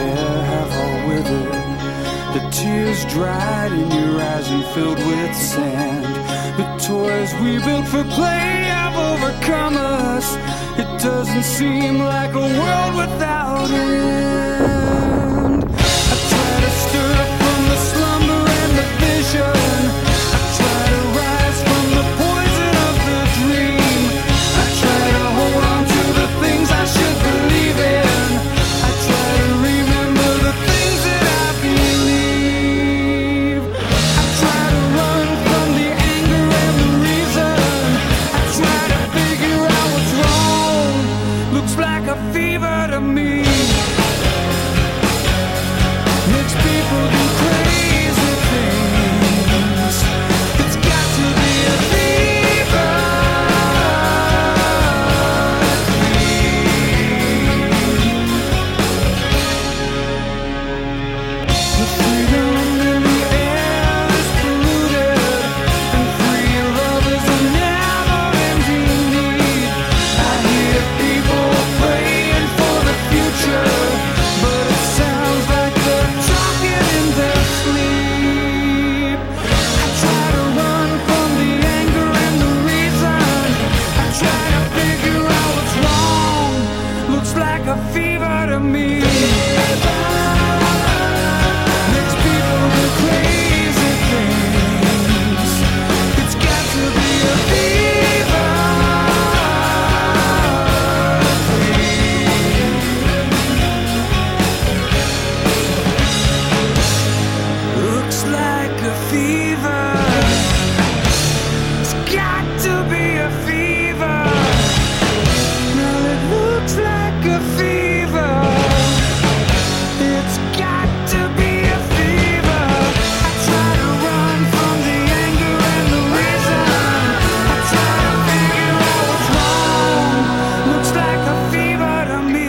hair have all withered, the tears dried in your eyes and filled with sand. The toys we built for play have overcome us. It doesn't seem like a world without end. I try to stir from the slumber and the vision. I try to rise from the poison of the dream. I try to hold on to the things I should believe in. I try to remember the things that I believe. I try to run from the anger and the reason. I try to figure out what's wrong. Looks like a fever to me. Makes people do crazy things. It's got to be a fever. The freedom in the air is polluted, and free love is a never-ending need. I hear people praying for the future, but it sounds like they're talking in their sleep. I try to run from the anger and the reason. I try to figure out what's wrong. Looks like a fever to me. Makes people do crazy things. It's got to be a fever. Looks like a fever. It's got to be a fever. Well, it looks like a fever. It's got to be a fever. I try to run from the anger and the reason. I try to figure out what's wrong. Looks like a fever to me.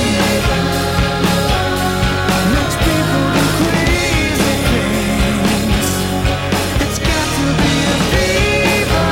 Makes people do crazy things. It's got to be a fever.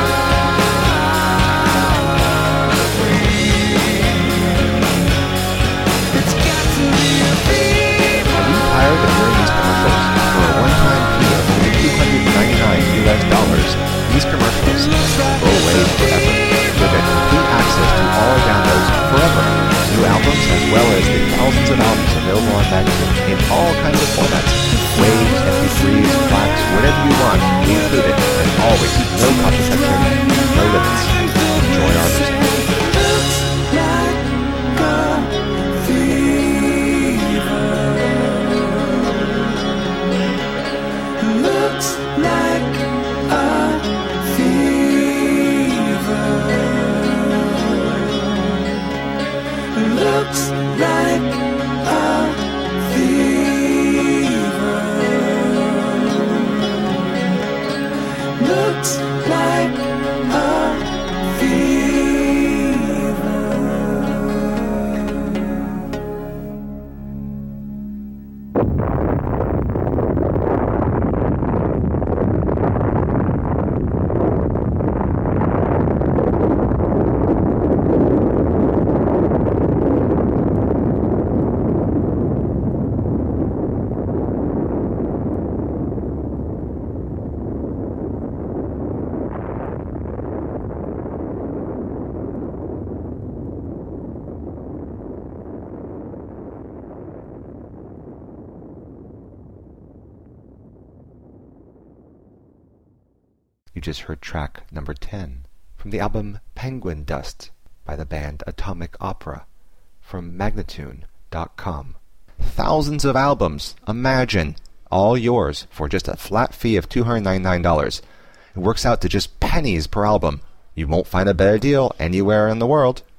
It's got to be a fever. Are you tired of hearing these commercials? For a one-time fee of only $299, these commercials go away forever. You'll get complete access to all our downloads forever. New albums as well as the thousands of albums available on Magnatune in all kinds of formats. Waves, MP3s, FLACs, whatever you want, we include it. And always, no contraception, no limits. Enjoy our music. Looks like a fever. Looks like a fever. Looks like a fever. You just heard track number 10 from the album Penguin Dust by the band Atomic Opera from Magnatune.com. Thousands of albums, imagine, all yours for just a flat fee of $299. It works out to just pennies per album. You won't find a better deal anywhere in the world.